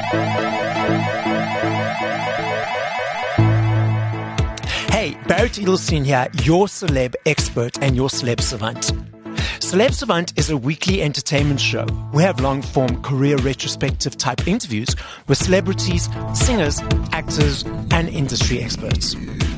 Hey, Barrett Edelstein here, your celeb expert and your celeb savant. Celeb Savant is a weekly entertainment show. We have long-form career retrospective type interviews with celebrities, singers, actors, and industry experts.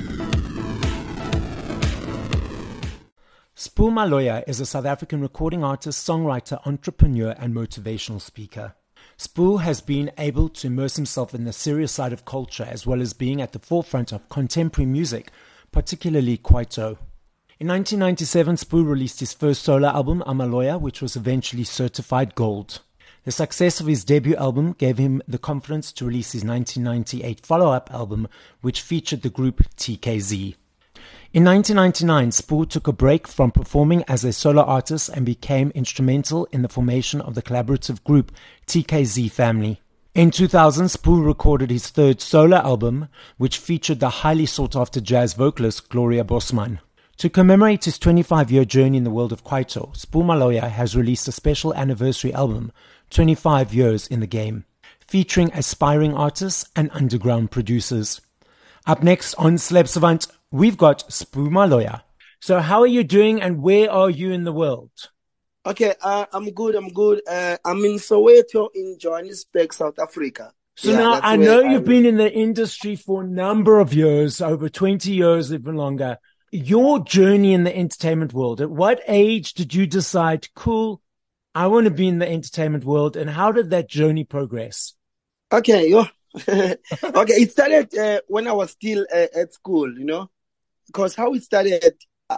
Sbu Maloya is a South African recording artist, songwriter, entrepreneur, and motivational speaker. Sbu has been able to immerse himself in the serious side of culture as well as being at the forefront of contemporary music, particularly Kwaito. In 1997, Sbu released his first solo album, Amaloya, which was eventually certified gold. The success of his debut album gave him the confidence to release his 1998 follow-up album, which featured the group TKZ. In 1999, Sbu took a break from performing as a solo artist and became instrumental in the formation of the collaborative group TKZ Family. In 2000, Sbu recorded his third solo album, which featured the highly sought-after jazz vocalist Gloria Bosman. To commemorate his 25-year journey in the world of Kwaito, Sbu Maloya has released a special anniversary album, 25 Years in the Game, featuring aspiring artists and underground producers. Up next on Celeb Savant, we've got Sbu Maloya. So how are you doing and where are you in the world? Okay, I'm good. I'm in Soweto in Johannesburg, South Africa. So now I know you've been in the industry for a number of years, over 20 years, even longer. Your journey in the entertainment world, at what age did you decide, cool, I want to be in the entertainment world, and how did that journey progress? Okay, okay, it started when I was still at school, because how it started,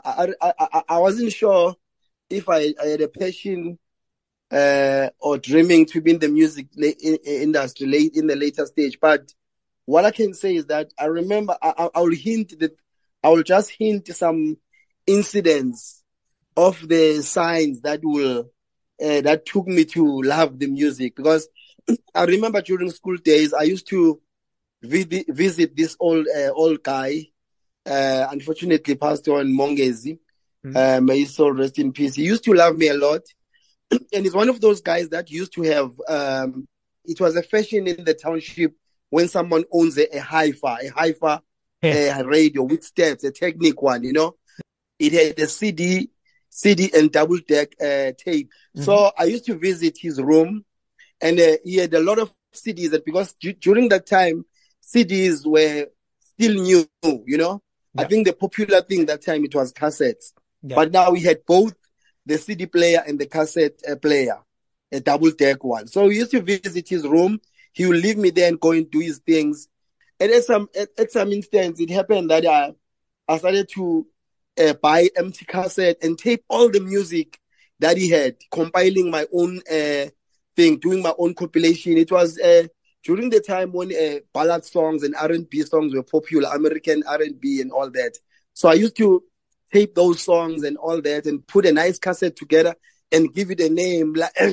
I wasn't sure if I had a passion or dreaming to be in the music industry in the later stage. But what I can say is that I remember I will just hint some incidents of the signs that that took me to love the music. Because I remember during school days, I used to visit this old guy, unfortunately passed on, Mongezi. May his soul rest in peace. He used to love me a lot. And he's one of those guys that used to have, it was a fashion in the township when someone owns a hi-fi radio with steps, a Technic one, It had a CD and double deck tape. Mm-hmm. So I used to visit his room and he had a lot of CDs, and because during that time, CDs were still new, Yeah. I think the popular thing that time, it was cassettes. Yeah. But now we had both the CD player and the cassette player, a double deck one. So we used to visit his room. He would leave me there and go and do his things. And at some instance, it happened that I started to buy empty cassette and tape all the music that he had, compiling my own thing, doing my own compilation. It was during the time when ballad songs and R&B songs were popular, American R&B and all that. So I used to tape those songs and all that and put a nice cassette together and give it a name,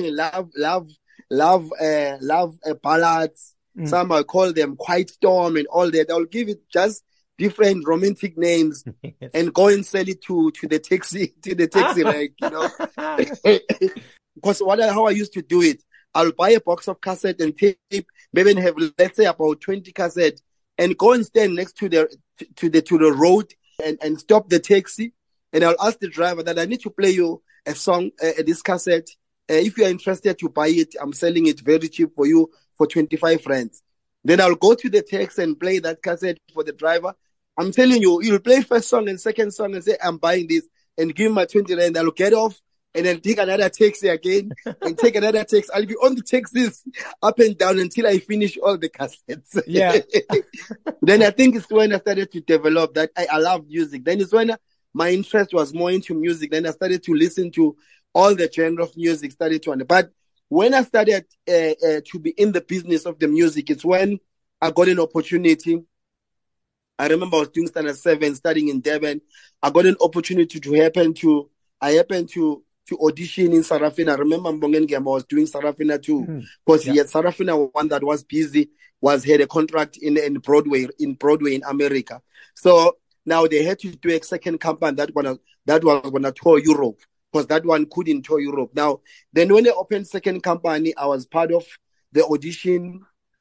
love ballads. Some I call them Quiet Storm and all that. I'll give it just different romantic names and go and sell it to the taxi rank, Because how I used to do it, I'll buy a box of cassette and tape, maybe have, let's say, about 20 cassette, and go and stand next to the road and stop the taxi, and I'll ask the driver that I need to play you a song, this cassette. If you are interested to buy it, I'm selling it very cheap for you for 25 francs. Then I'll go to the taxi and play that cassette for the driver. I'm telling you, you'll play first song and second song and say, I'm buying this, and give him my 20 rand. I'll get off and then take another taxi again and take another taxi. I'll be on the taxis up and down until I finish all the cassettes. Yeah. Then I think it's when I started to develop that I love music. Then it's when my interest was more into music. Then I started to listen to all the genre of music, but when I started to be in the business of the music, it's when I got an opportunity. I remember I was doing Standard 7, studying in Durban. I got an opportunity to happened to audition in Sarafina. I remember Mbongen Gamba was doing Sarafina too, because he had Sarafina, one that was busy, had a contract in Broadway in America. So now they had to do a second campaign that was gonna tour Europe, because that one couldn't tour Europe. Now, then when they opened second company, I was part of the audition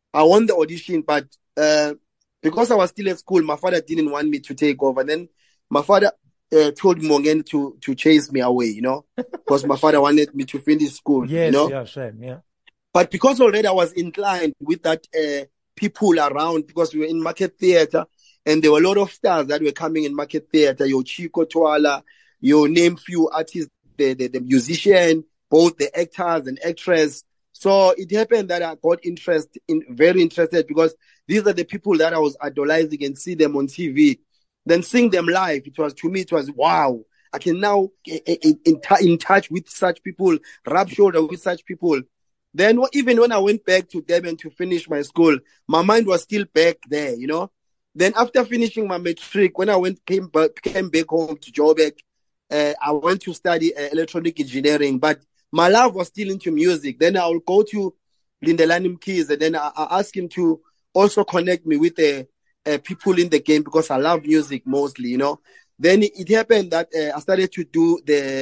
I won the audition, but because I was still at school, my father didn't want me to take over. Then my father told Mongen to chase me away, you know, because my father wanted me to finish school, Yes, you know. yeah, shame, yeah. But because already I was inclined with that people around, because we were in Market Theatre, and there were a lot of stars that were coming in Market Theatre. Your Chico Twala, your name few artists, the musician, both the actors and actress. So it happened that I got very interested, because these are the people that I was idolizing and see them on TV. Then seeing them live, to me, it was wow. I can now in touch with such people, rub shoulder with such people. Then even when I went back to Durban to finish my school, my mind was still back there, you know. Then after finishing my matric, when I came back home to Joburg, I went to study electronic engineering, but my love was still into music. Then I will go to Lindelani Mkhize, and then I asked him to also connect me with people in the game, because I love music mostly, you know. Then it happened that I started to do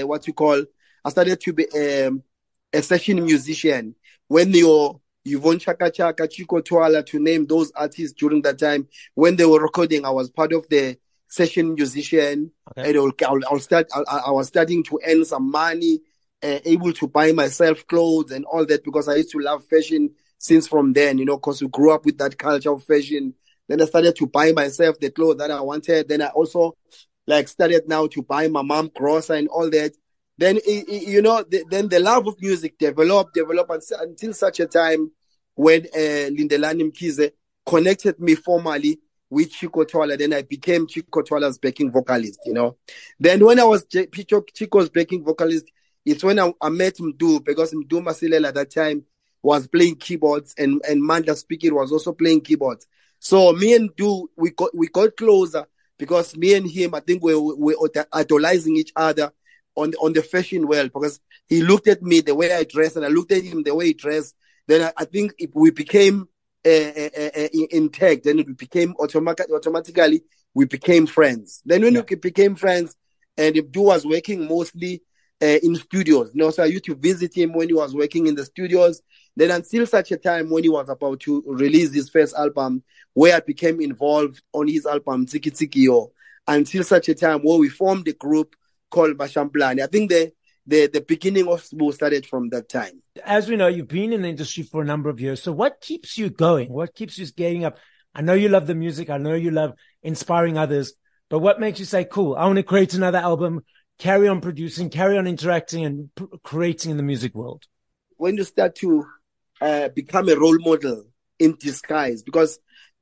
I started to be a session musician. When Yvonne Chaka Chaka, Chico Twala, to name those artists during that time, when they were recording, I was part of the session musician. Okay. And I was starting to earn some money, able to buy myself clothes and all that, because I used to love fashion since from then, you know, because we grew up with that culture of fashion. Then I started to buy myself the clothes that I wanted. Then I also started now to buy my mom groceries and all that. Then, you know, then the love of music developed until such a time when Lindelani Mkhize connected me formally with Chico Twala. Then I became Chico Twala's backing vocalist, you know. Then when I was Chico's backing vocalist, it's when I met Mdu, because Mdu Masilela at that time was playing keyboards, and Mandla Speaking was also playing keyboards. So me and Mdu, we got closer, because me and him, I think we were idolizing each other on the fashion world, because he looked at me the way I dressed, and I looked at him the way he dressed. Then I think we became intact. Then we became automatically we became friends. Then when we became friends, and Abdu was working mostly in studios, you know, so I used to visit him when he was working in the studios. Then until such a time when he was about to release his first album, where I became involved on his album Tiki Tiki Yo, until such a time where we formed a group called Bashamplani. I think the beginning of Sbu started from that time. As we know, you've been in the industry for a number of years. So what keeps you going? What keeps you getting up? I know you love the music. I know you love inspiring others. But what makes you say, cool, I want to create another album, carry on producing, carry on interacting and creating in the music world? When you start to become a role model in disguise, because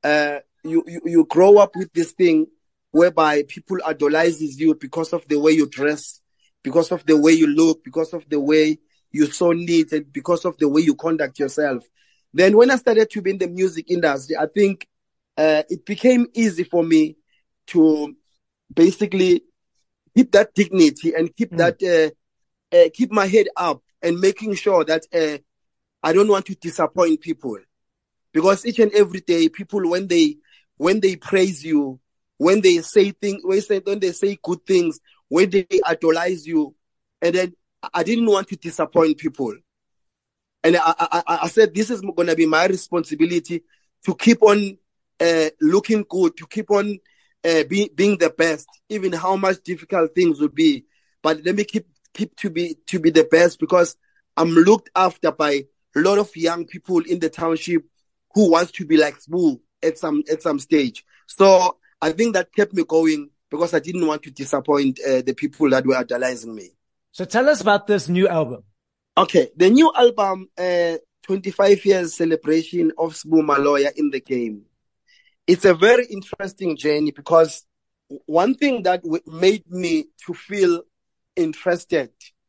you grow up with this thing whereby people idolizes you because of the way you dress, because of the way you look, because of the way you're so neat, and because of the way you conduct yourself. Then when I started to be in the music industry, I think it became easy for me to basically keep that dignity and keep keep my head up, and making sure that I don't want to disappoint people. Because each and every day, people, when they praise you, when they say things, when they say good things, when they idolize you, and then I didn't want to disappoint people. And I said, this is going to be my responsibility to keep on looking good, to keep on being the best, even how much difficult things will be. But let me keep to be the best, because I'm looked after by a lot of young people in the township who wants to be like Sbu at some stage. So I think that kept me going, because I didn't want to disappoint the people that were idolizing me. So tell us about this new album. Okay, the new album, 25 years celebration of Sbu Maloya in the game. It's a very interesting journey, because one thing that made me to feel interested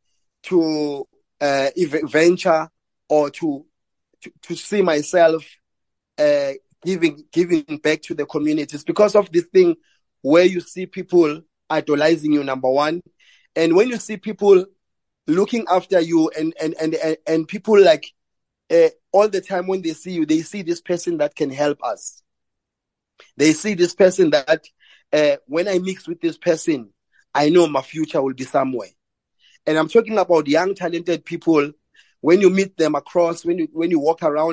to venture or to see myself giving back to the communities, because of this thing where you see people idolizing you, number one, and when you see people looking after you, and people like all the time when they see you, they see this person that can help us. They see this person that when I mix with this person, I know my future will be somewhere. And I'm talking about young, talented people. When you meet them across, when you walk around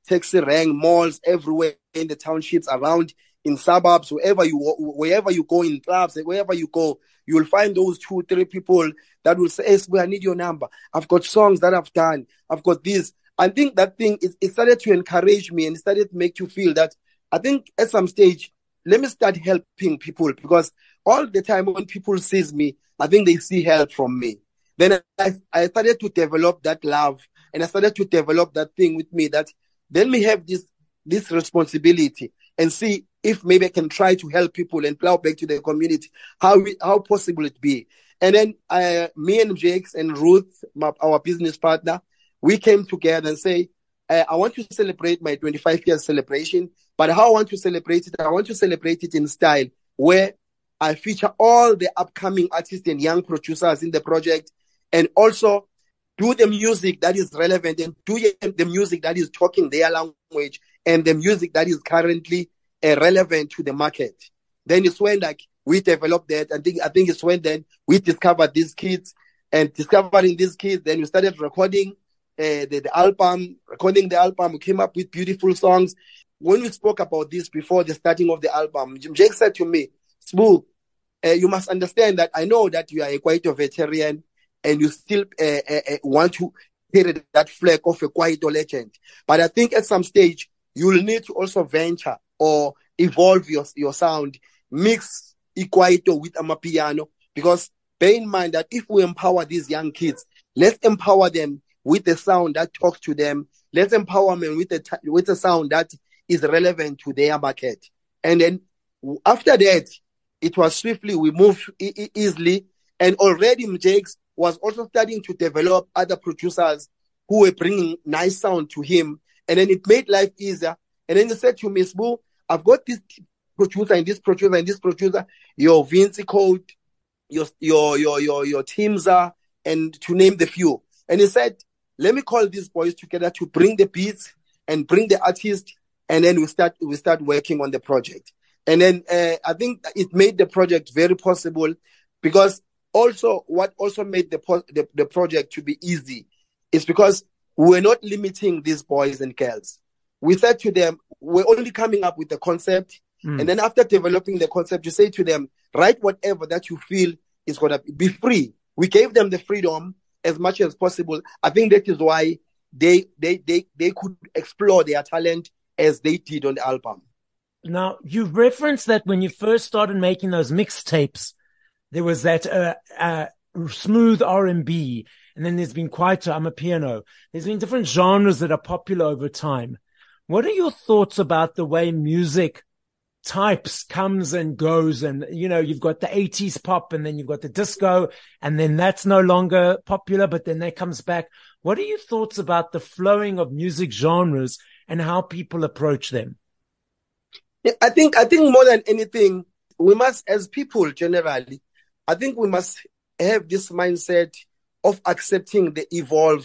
taxi rank, malls everywhere in the townships around, in suburbs, wherever you go, in clubs, wherever you go, you will find those 2-3 people that will say, hey, I need your number. I've got songs that I've done. I've got this. I think that thing, it started to encourage me and started to make you feel that I think at some stage, let me start helping people, because all the time when people sees me, I think they see help from me. Then I started to develop that love, and I started to develop that thing with me, that then we have this responsibility, and see if maybe I can try to help people and plow back to the community, how possible it be. And then me and Jakes and Ruth, our business partner, we came together and say, I want to celebrate my 25-year celebration, but how I want to celebrate it, I want to celebrate it in style, where I feature all the upcoming artists and young producers in the project, and also do the music that is relevant, and do the music that is talking their language, and the music that is currently relevant to the market. Then it's when we developed that. I think it's when then we discovered these kids, and discovering these kids, then we started recording the album. Recording the album, we came up with beautiful songs. When we spoke about this before the starting of the album, Jake said to me, Sbu, you must understand that I know that you are quite a veteran, and you still want to carry that flag of a Kwaito legend. But I think at some stage, you will need to also venture or evolve your sound, mix Kwaito with Amapiano, because bear in mind that if we empower these young kids, let's empower them with the sound that talks to them. Let's empower them with a sound that is relevant to their market. And then after that, it was swiftly, we moved easily, and already Jakes was also starting to develop other producers who were bringing nice sound to him, and then it made life easier. And then he said to me, Sbu, I've got this producer and this producer and this producer, your Vinci Code, your Timza, and to name the few. And he said, let me call these boys together to bring the beats and bring the artist, and then we start working on the project. And then I think it made the project very possible, because also what also made the project to be easy is because we're not limiting these boys and girls. We said to them, we're only coming up with the concept. And then after developing the concept, you say to them, write whatever that you feel is going to be free. We gave them the freedom as much as possible. I think that is why they could explore their talent as they did on the album. Now, you referenced that when you first started making those mixtapes, there was that smooth R&B, and then there's been Kwaito, Amapiano. There's been different genres that are popular over time. What are your thoughts about the way music types comes and goes? And, you know, you've got the 80s pop, and then you've got the disco, and then that's no longer popular, but then that comes back. What are your thoughts about the flowing of music genres and how people approach them? Yeah, I think more than anything, we must, as people generally, I think we must have this mindset of accepting the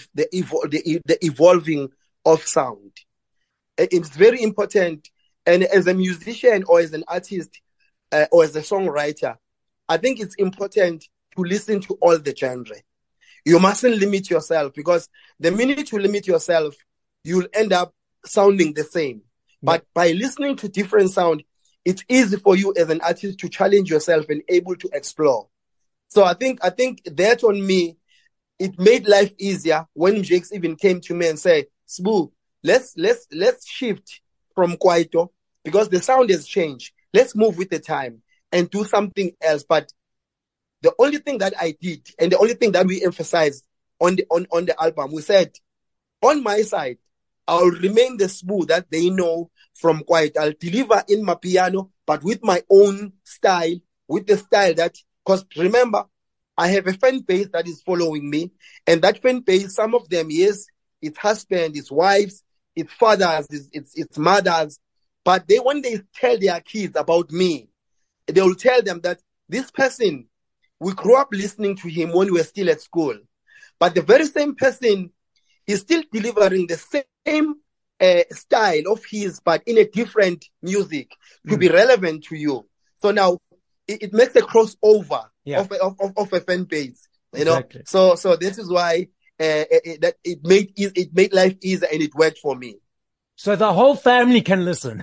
evolving of sound. It's very important. And as a musician or as an artist or as a songwriter, I think it's important to listen to all the genre. You mustn't limit yourself, because the minute you limit yourself, you'll end up sounding the same. But by listening to different sound, it's easy for you as an artist to challenge yourself and able to explore. So I think that on me, it made life easier when Jakes even came to me and said, Sbu, let's shift from Kwaito, because the sound has changed. Let's move with the time and do something else. But the only thing that I did, and the only thing that we emphasized on the album, we said, on my side, I'll remain the Sbu that they know from Kwaito. I'll deliver in my piano, but with my own style, with the style that, because remember, I have a fan base that is following me, and that fan base, some of them, yes, it's husbands, it's wives, it's fathers, it's mothers, but when they tell their kids about me, they will tell them that this person, we grew up listening to him when we were still at school, but the very same person is still delivering the same style of his, but in a different music to be relevant to you. So now it makes a crossover of a fan base, you exactly. know. So this is why it made life easier, and it worked for me. So the whole family can listen.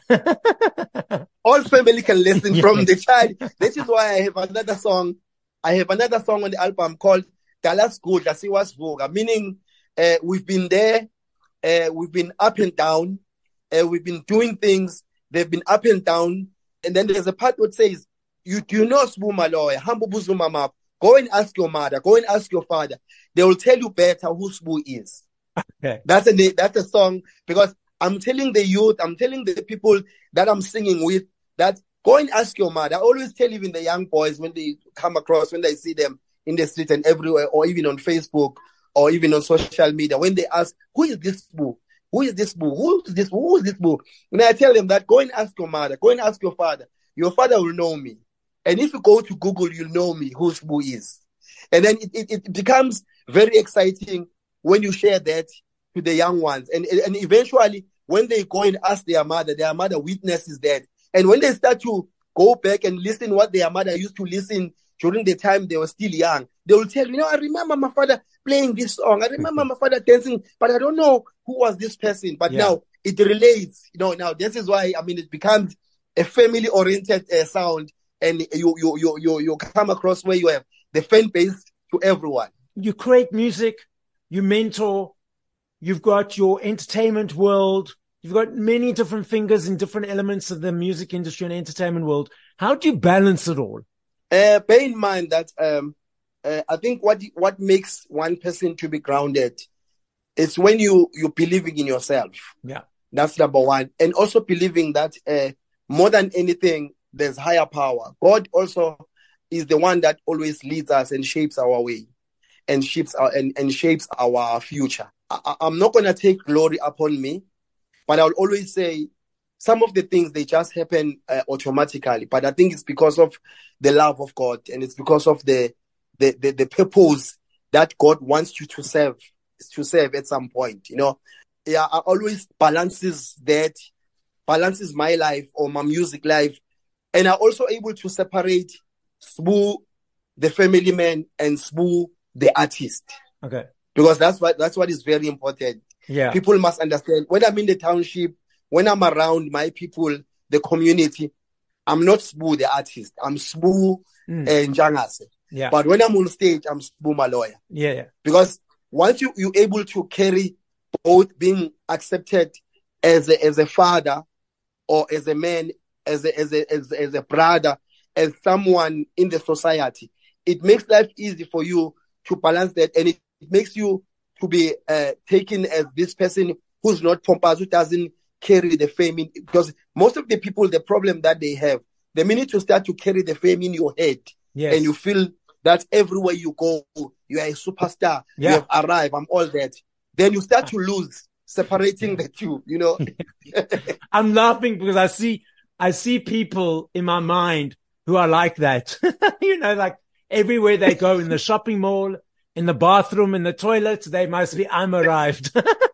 All family can listen Yeah. from the child. This is why I have another song. I have another song on the album called Dallas Good, Lasiwas Voga, meaning we've been there, we've been up and down, we've been doing things, they've been up and down. And then there's a part that says, you do not Sbu Maloya, Hambu Buzu Mama. Go and ask your mother, go and ask your father. They will tell you better who Sbu is. Okay. That's a song, because I'm telling the youth, I'm telling the people that I'm singing with, that go and ask your mother. I always tell even the young boys when they come across, when they see them in the street and everywhere, or even on Facebook, or even on social media, when they ask, who is this Sbu? Who is this Sbu? Who is this Sbu? Who is this Sbu? And I tell them that go and ask your mother, go and ask your father. Your father will know me. And if you go to Google, you'll know me, who Sbu is. And then it becomes very exciting when you share that to the young ones. And eventually, when they go and ask their mother witnesses that. And when they start to go back and listen what their mother used to listen during the time they were still young, they will tell you, I remember my father playing this song. I remember my father dancing, but I don't know who was this person. But now it relates. Now this is why, it becomes a family-oriented sound. And you come across where you have the fan base to everyone. You create music, you mentor, you've got your entertainment world, you've got many different fingers in different elements of the music industry and entertainment world. How do you balance it all? Bear in mind that I think what makes one person to be grounded is when you're believing in yourself. Yeah. That's number one. And also believing that more than anything, there's higher power. God also is the one that always leads us and shapes our way and shapes our future. I'm not going to take glory upon me, but I'll always say some of the things, they just happen automatically. But I think it's because of the love of God, and it's because of the purpose that God wants you to serve at some point. I always balances my life or my music life. And I'm also able to separate Sbu, the family man, and Sbu, the artist. Okay. Because that's what is very important. Yeah. People must understand, when I'm in the township, when I'm around my people, the community, I'm not Sbu, the artist. I'm Sbu and Njangase. Yeah. But when I'm on stage, I'm Sbu Maloya. Yeah. Because once you're able to carry both, being accepted as a father or as a man, as a brother, as someone in the society, it makes life easy for you to balance that, and it makes you to be taken as this person who's not pompous, who doesn't carry the fame in, because most of the people, the problem that they have, the minute you start to carry the fame in your head, and you feel that everywhere you go, you are a superstar, you have arrived, I'm all that, then you start to lose separating the two, I'm laughing because I see people in my mind who are like that, like everywhere they go, in the shopping mall, in the bathroom, in the toilet, they must be, I'm arrived.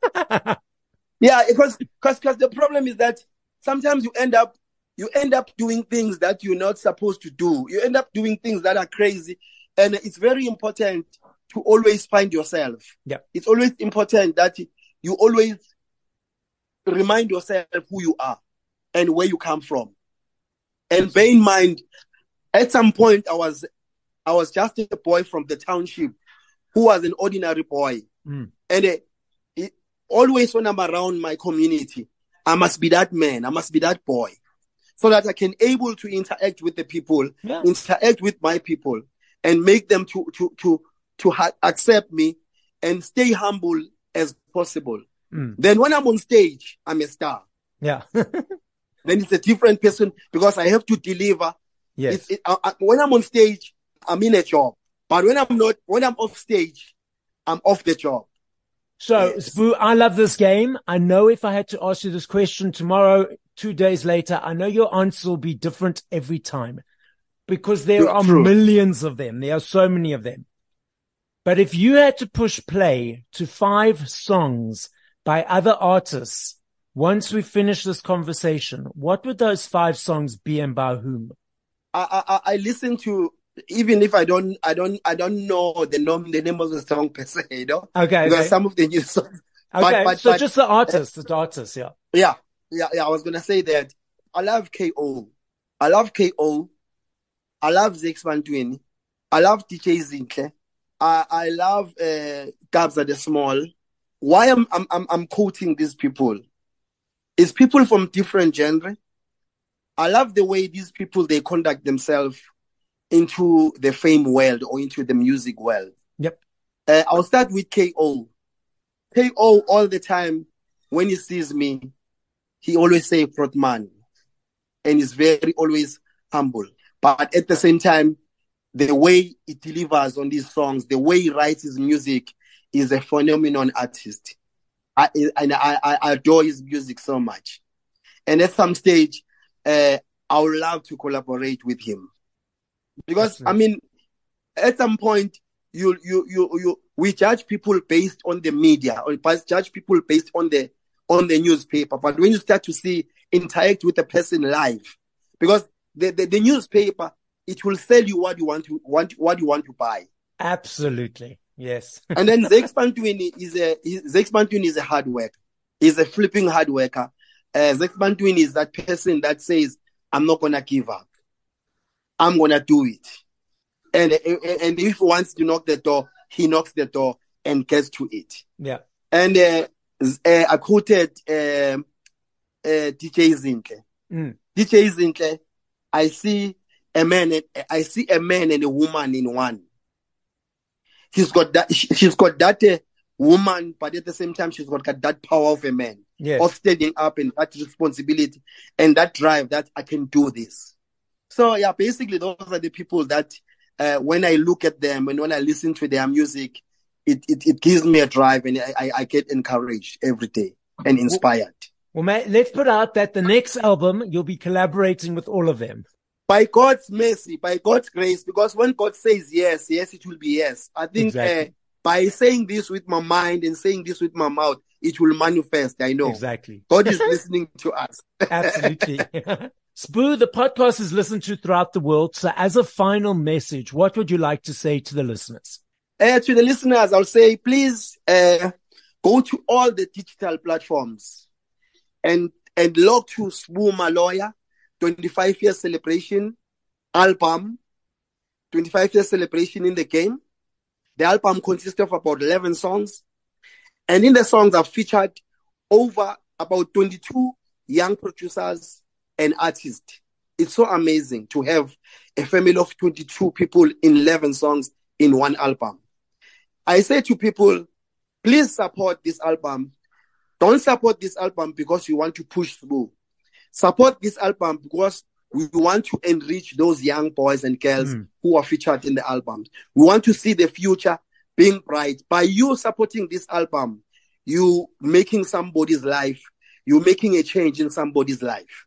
Yeah, because the problem is that sometimes you end up doing things that you're not supposed to do. You end up doing things that are crazy. And it's very important to always find yourself. Yeah. It's always important that you always remind yourself who you are and where you come from. And bear in mind, at some point I was just a boy from the township who was an ordinary boy. And always when I'm around my community, I must be that man, I must be that boy, so that I can able to interact with the people, interact with my people, and make them to accept me and stay humble as possible. Then when I'm on stage, I'm a star. Yeah. Then it's a different person because I have to deliver. Yes. When I'm on stage, I'm in a job. But when I'm off stage, I'm off the job. So, Sbu, I love this game. I know if I had to ask you this question tomorrow, 2 days later, I know your answer will be different every time because there are millions of them. There are so many of them. But if you had to push play to 5 songs by other artists, once we finish this conversation, what would those 5 songs be and by whom? I listen to, even if I don't know the name of the song per se, Okay. Because some of the new songs, Okay, but just the artist, yeah. Yeah. I was gonna say that I love KO. I love KO. I love Zakes Bantwini. I love DJ Zinhle. I love Gabza the Small. Why I'm quoting these people? It's people from different genre. I love the way these people they conduct themselves into the fame world or into the music world. Yep. I'll start with KO. KO all the time when he sees me, he always say Frotman, and he's very always humble. But at the same time, the way he delivers on these songs, the way he writes his music, is a phenomenon artist. I adore his music so much. And at some stage, I would love to collaborate with him. Because, I mean, at some point, we judge people based on the media, or judge people based on the newspaper. But when you start to interact with a person live, because the newspaper, it will sell you what you want to buy. Absolutely, yes. And then Zakes Bantwini is a hard worker. He's a flipping hard worker. Zakes Bantwini is that person that says, "I'm not gonna give up. I'm gonna do it." And if he wants to knock the door, he knocks the door and gets to it. Yeah. And I quoted DJ Zinhle. DJ Zinhle, I see a man and a woman in one. She's got that woman, but at the same time, she's got that power of a man. Yes. Of standing up and that responsibility and that drive that I can do this. So yeah, basically those are the people that when I look at them and when I listen to their music, it gives me a drive and I get encouraged every day and inspired. Well, mate, let's put out that the next album, you'll be collaborating with all of them. By God's mercy, by God's grace, because when God says yes, it will be yes. I think exactly. By saying this with my mind and saying this with my mouth, it will manifest, I know. Exactly. God is listening to us. Absolutely. Spoo, the podcast is listened to throughout the world. So as a final message, what would you like to say to the listeners? To the listeners, I'll say, please go to all the digital platforms and log to Spoo Maloya 25-year celebration album, 25-year celebration in the game. The album consists of about 11 songs. And in the songs I've featured over about 22 young producers and artists. It's so amazing to have a family of 22 people in 11 songs in one album. I say to people, please support this album. Don't support this album because you want to push through. Support this album because we want to enrich those young boys and girls who are featured in the album. We want to see the future being bright. By you supporting this album, you making somebody's life, you're making a change in somebody's life.